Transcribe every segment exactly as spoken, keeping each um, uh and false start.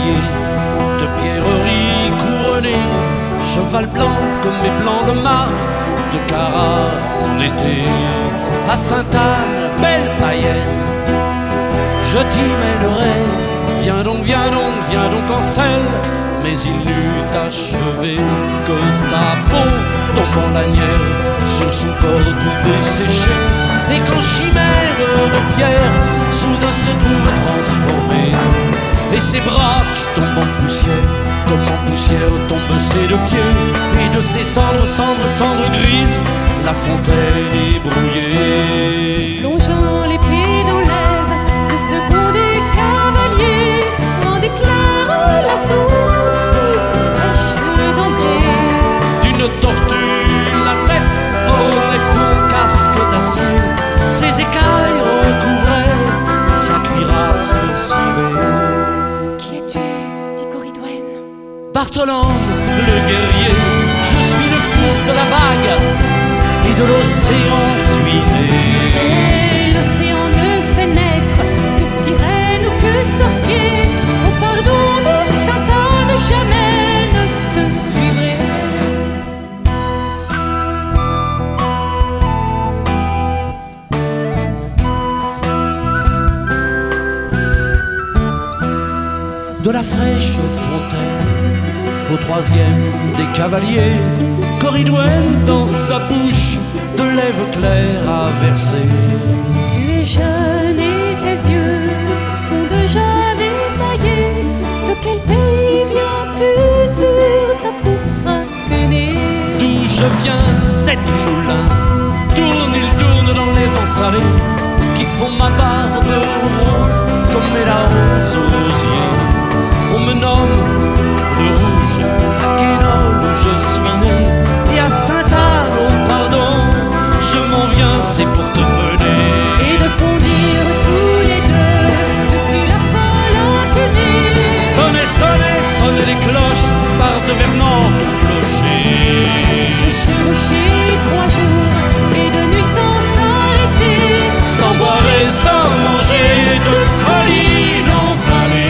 cavalier de pierreries couronnées, cheval blanc comme mes plans de mars, de Cara en été. À Sainte-Anne, belle païenne, je t'y mènerai. Viens donc, viens donc, viens donc en selle. Mais il n'eut achevé que sa peau tombe en lanière sur son corps tout desséché. Et qu'en chimère de pierre, soudain se trouve transformé. Et ses bras qui tombent en poussière, comme en poussière tombent ses deux pieds. Et de ses cendres, cendres, cendres grises, la fontaine est brouillée. Plongeant l'épée dans l'ève, le second des cavaliers en déclare la source et plus fraîche d'emblée. D'une tortue la tête ornait son casque d'acier, ses écailles recouvraient sa cuirasse cirée. Qui es-tu, dit Coridwen? Bartholande, le guerrier, je suis le fils de la vague et de l'océan suis né. Et l'océan ne fait naître que sirène ou que sorcier. Au pardon de Sainte-Anne, jamais ne te suivrai. De la fraîche fontaine au troisième des cavaliers, Coridwen dans sa bouche de lèvres claires a versé. Tu es jeune et tes yeux sont déjà dépaillés. De quel pays viens-tu sur ta pourpre quenée? D'où je viens, cette moulin tourne, il tourne dans les vents salés qui font ma barbe rose comme est la rose aux rosiers. On me nomme le rouge, à Quesnol où je suis né, et à Sainte-Anne, oh pardon, je m'en viens, c'est pour te mener. Et de bondir tous les deux dessus la folle quenée. Sonnez, sonnez, sonnez les cloches par de vernantes clochers. Le chevaucher trois jours et de nuit sans s'arrêter, Sans boire et sans manger, de colline en vallée.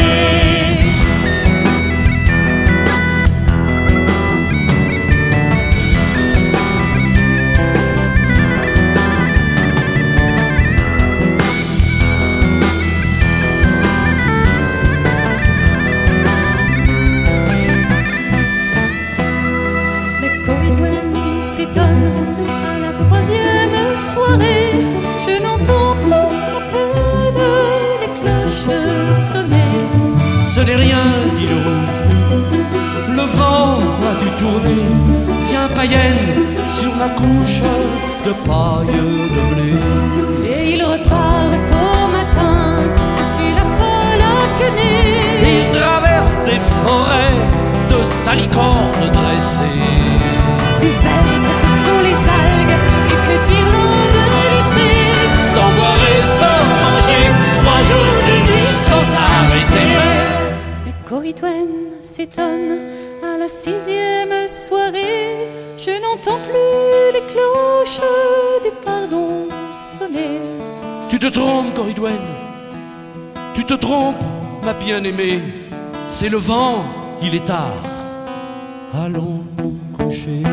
Mais Coridwen s'étonne à la troisième soirée. Je n'entends plus à peine les cloches sonner. Ce n'est rien, dit le rouge, le vent a dû tourner. Viens païenne sur ma couche de paille de blé. Et il repart au matin dessus la folle quenée. Il traverse des forêts de salicornes dressées. Plus vertes que sont les algues et que d'Irlande les prés. Sans boire et sans manger, trois jours et nuits sans s'arrêter. Mais Coridwen s'étonne à la sixième soirée. Je n'entends plus les cloches du pardon sonner. Tu te trompes, Coridwen, tu te trompes, ma bien-aimée. C'est le vent, il est tard. Allons nous coucher.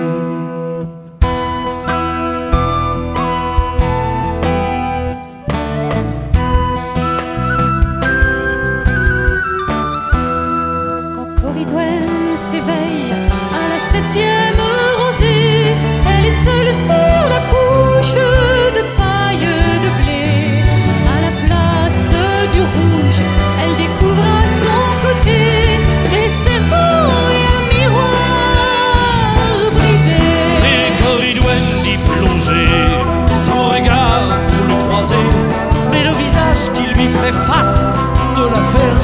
Quand Coridwen s'éveille à la septième rosée, elle est seule sur la couche de paille de blé. À la place du rouge, elle découvre à son côté des serpents et un miroir brisé. Et Coridwen dit plonger, sans regard pour le croiser, mais le visage qui lui fait face de la faire